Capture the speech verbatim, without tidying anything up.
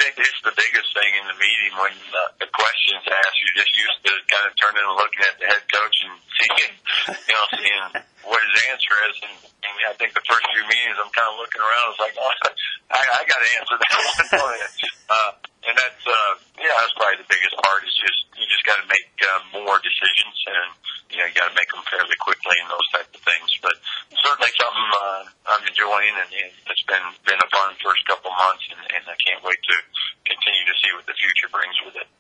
think it's the biggest thing in the meeting when uh, the questions asked. You're just used to kind of turning and looking at the head coach and seeing, you know, seeing what his answer is. And, and I think the first few meetings, I'm kind of looking around. It's like, oh, I, I got to answer that one. uh, and that's, uh, yeah, that's probably the biggest part. Is just you just got to make uh, more decisions, and you know, you got to make them fairly quickly and those type of things. But certainly something uh, I'm enjoying, and it's been been a fun first couple months, and, and I can't wait to continue to see what the future brings with it.